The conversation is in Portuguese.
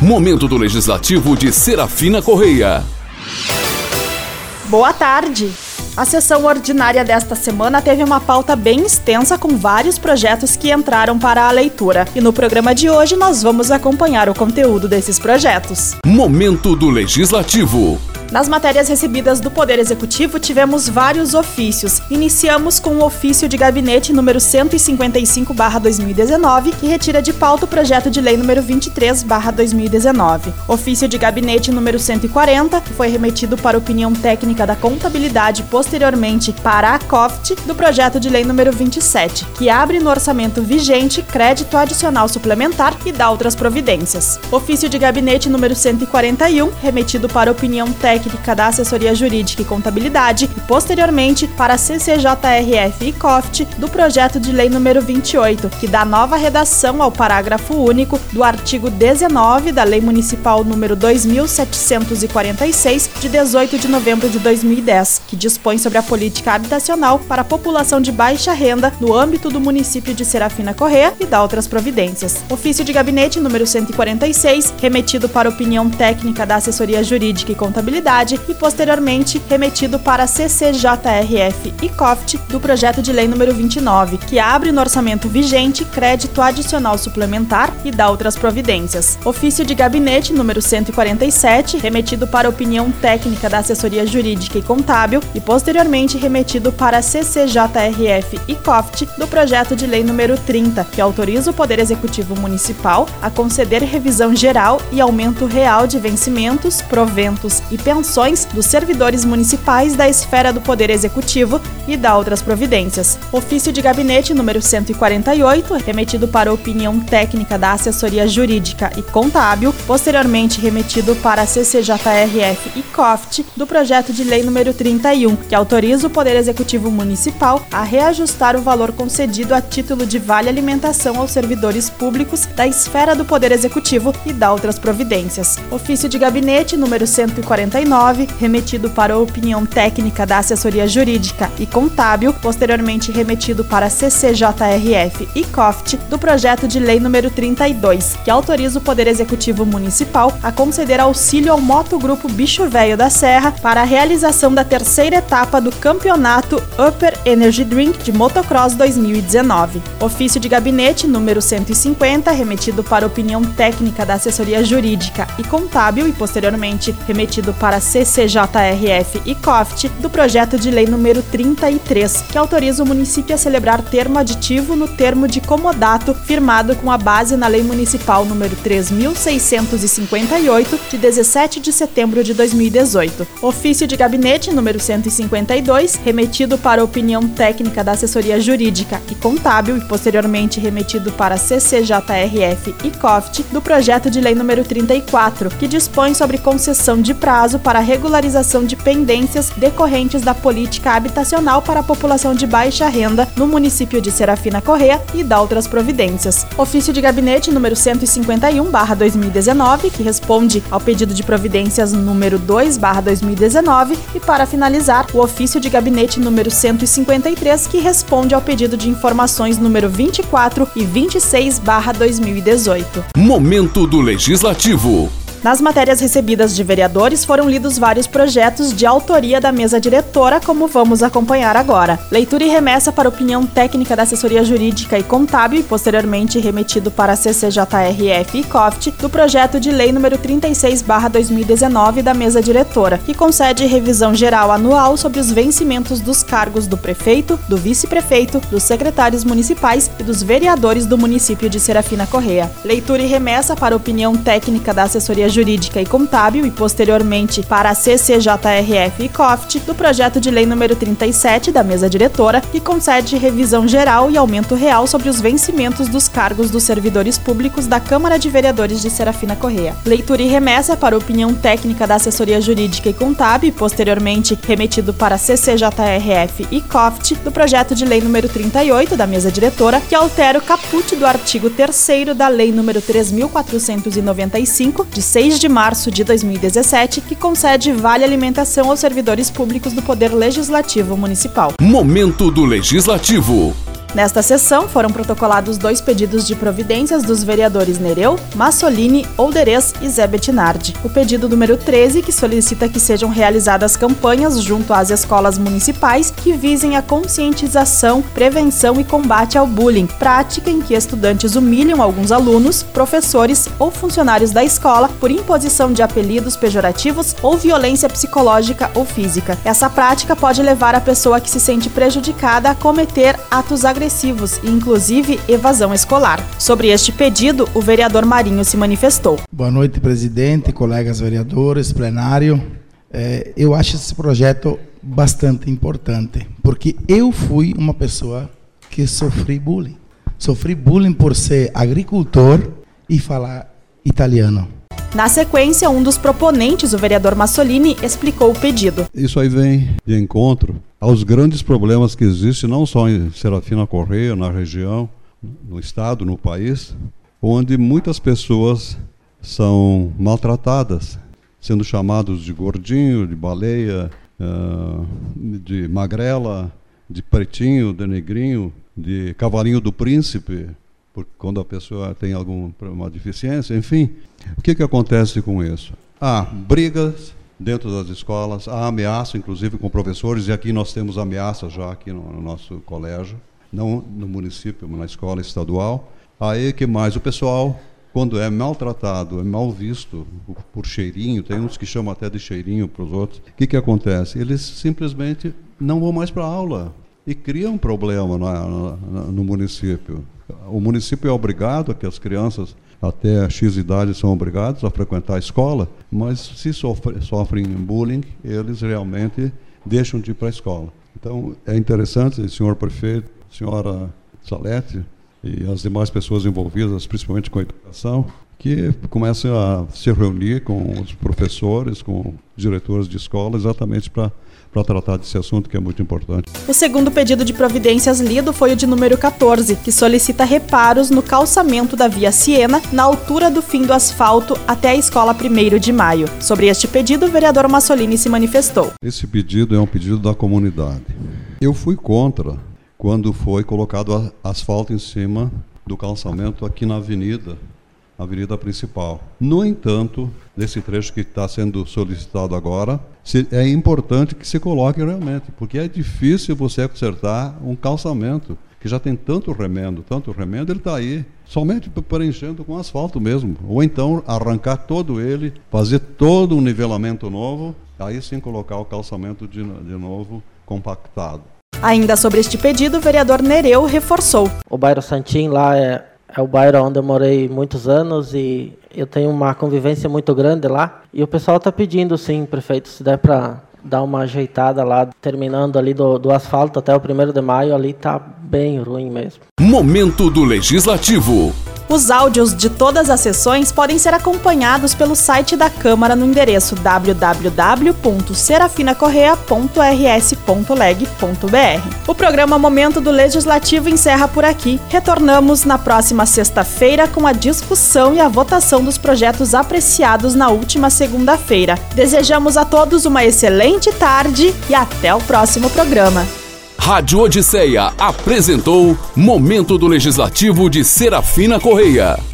Momento do Legislativo de Serafina Correia. Boa tarde! A sessão ordinária desta semana teve uma pauta bem extensa com vários projetos que entraram para a leitura. E no programa de hoje nós vamos acompanhar o conteúdo desses projetos. Momento do Legislativo. Nas matérias recebidas do Poder Executivo, tivemos vários ofícios. Iniciamos com o ofício de gabinete número 155/2019, que retira de pauta o projeto de lei número 23/2019. Ofício de gabinete número 140, que foi remetido para opinião técnica da contabilidade, posteriormente para a COFT, do projeto de lei número 27, que abre no orçamento vigente crédito adicional suplementar e dá outras providências. Ofício de gabinete número 141, remetido para opinião técnica da Assessoria Jurídica e Contabilidade e, posteriormente, para a CCJRF e COFT, do projeto de lei número 28, que dá nova redação ao parágrafo único do artigo 19 da Lei Municipal número 2746, de 18 de novembro de 2010, que dispõe sobre a política habitacional para a população de baixa renda no âmbito do município de Serafina Correia e dá outras providências. Ofício de gabinete número 146, remetido para opinião técnica da Assessoria Jurídica e Contabilidade e, posteriormente, remetido para a CCJRF e COFT, do projeto de lei número 29, que abre no orçamento vigente crédito adicional suplementar e dá outras providências. Ofício de gabinete número 147, remetido para opinião técnica da Assessoria Jurídica e Contábil e, posteriormente, remetido para a CCJRF e COFT, do projeto de lei número 30, que autoriza o Poder Executivo Municipal a conceder revisão geral e aumento real de vencimentos, proventos e pensões dos servidores municipais da esfera do Poder Executivo e dá outras providências. Ofício de gabinete número 148, remetido para opinião técnica da Assessoria Jurídica e Contábil, posteriormente remetido para a CCJRF e COFT, do projeto de lei número 31, que autoriza o Poder Executivo Municipal a reajustar o valor concedido a título de vale alimentação aos servidores públicos da esfera do Poder Executivo e dá outras providências. Ofício de gabinete número 149, remetido para a opinião técnica da Assessoria Jurídica e Contábil, posteriormente remetido para a CCJRF e COFT, do projeto de lei número 32, que autoriza o Poder Executivo Municipal a conceder auxílio ao Motogrupo Bicho Velho da Serra para a realização da terceira etapa do Campeonato Upper Energy Drink de Motocross 2019. Ofício de gabinete número 150, remetido para a opinião técnica da Assessoria Jurídica e Contábil e, posteriormente, remetido para a CCJRF e COFT, do projeto de lei número 33, que autoriza o município a celebrar termo aditivo no termo de comodato firmado com a base na Lei Municipal número 3.658, de 17 de setembro de 2018. Ofício de gabinete número 152, remetido para a opinião técnica da Assessoria Jurídica e Contábil e, posteriormente, remetido para a CCJRF e COFT, do projeto de lei número 34, que dispõe sobre concessão de prazo para a regularização de pendências decorrentes da política habitacional para a população de baixa renda no município de Serafina Correia e dá outras providências. Ofício de gabinete número 151/2019, que responde ao pedido de providências número 2/2019 e, para finalizar, o ofício de gabinete número 153, que responde ao pedido de informações número 24 e 26/2018. Momento do Legislativo. Nas matérias recebidas de vereadores, foram lidos vários projetos de autoria da mesa diretora, como vamos acompanhar agora. Leitura e remessa para opinião técnica da Assessoria Jurídica e Contábil e, posteriormente, remetido para a CCJRF e COFT, do projeto de lei número 36/2019 da mesa diretora, que concede revisão geral anual sobre os vencimentos dos cargos do prefeito, do vice-prefeito, dos secretários municipais e dos vereadores do município de Serafina Correia. Leitura e remessa para opinião técnica da Assessoria Jurídica e Contábil e, posteriormente, para a CCJRF e COFT, do projeto de lei número 37 da mesa diretora, que concede revisão geral e aumento real sobre os vencimentos dos cargos dos servidores públicos da Câmara de Vereadores de Serafina Correia. Leitura e remessa para opinião técnica da Assessoria Jurídica e Contábil e, posteriormente, remetido para a CCJRF e COFT, do projeto de lei número 38 da mesa diretora, que altera o caput do artigo 3º da lei número 3.495, de 6 de março de 2017, que concede vale alimentação aos servidores públicos do Poder Legislativo Municipal. Momento do Legislativo. Nesta sessão, foram protocolados 2 pedidos de providências dos vereadores Nereu, Massolini, Olderez e Zé Bettinardi. O pedido número 13, que solicita que sejam realizadas campanhas junto às escolas municipais que visem a conscientização, prevenção e combate ao bullying, prática em que estudantes humilham alguns alunos, professores ou funcionários da escola por imposição de apelidos pejorativos ou violência psicológica ou física. Essa prática pode levar a pessoa que se sente prejudicada a cometer atos agressivos e, inclusive, evasão escolar. Sobre este pedido, o vereador Marinho se manifestou. Boa noite, presidente, colegas vereadores, plenário. Eu acho esse projeto bastante importante, porque eu fui uma pessoa que sofri bullying. Sofri bullying por ser agricultor e falar italiano. Na sequência, um dos proponentes, o vereador Massolini, explicou o pedido. Isso aí vem de encontro aos grandes problemas que existem, não só em Serafina Correia, na região, no estado, no país, onde muitas pessoas são maltratadas, sendo chamados de gordinho, de baleia, de magrela, de pretinho, de negrinho, de cavalinho do príncipe, quando a pessoa tem alguma deficiência, enfim. O que acontece com isso? Há brigas dentro das escolas, há ameaça, inclusive, com professores, e aqui nós temos ameaças já aqui no nosso colégio, não no município, mas na escola estadual. Aí que mais? O pessoal, quando é maltratado, é mal visto por cheirinho, tem uns que chamam até de cheirinho para os outros. O que acontece? Eles simplesmente não vão mais para a aula e criam um problema no município. O município é obrigado a que as crianças até X idade são obrigados a frequentar a escola, mas se sofrem bullying, eles realmente deixam de ir para a escola. Então, é interessante, senhor prefeito, senhora Salete e as demais pessoas envolvidas, principalmente com a educação, que comecem a se reunir com os professores, com diretores de escola, exatamente para tratar desse assunto que é muito importante. O segundo pedido de providências lido foi o de número 14, que solicita reparos no calçamento da Via Siena, na altura do fim do asfalto até a escola 1º de Maio. Sobre este pedido, o vereador Massolini se manifestou. Esse pedido é um pedido da comunidade. Eu fui contra quando foi colocado asfalto em cima do calçamento aqui na avenida principal. No entanto, nesse trecho que está sendo solicitado agora, é importante que se coloque realmente, porque é difícil você consertar um calçamento que já tem tanto remendo, ele está aí, somente preenchendo com asfalto mesmo. Ou então arrancar todo ele, fazer todo um nivelamento novo, aí sim colocar o calçamento de novo compactado. Ainda sobre este pedido, o vereador Nereu reforçou. O bairro Santim lá é o bairro onde eu morei muitos anos e eu tenho uma convivência muito grande lá. E o pessoal está pedindo, sim, prefeito, se der para dar uma ajeitada lá, terminando ali do asfalto até o 1º de maio, ali está bem ruim mesmo. Momento do Legislativo. Os áudios de todas as sessões podem ser acompanhados pelo site da Câmara no endereço www.serafinacorreia.rs.leg.br. O programa Momento do Legislativo encerra por aqui. Retornamos na próxima sexta-feira com a discussão e a votação dos projetos apreciados na última segunda-feira. Desejamos a todos uma excelente tarde e até o próximo programa. Rádio Odisseia apresentou Momento do Legislativo de Serafina Correia.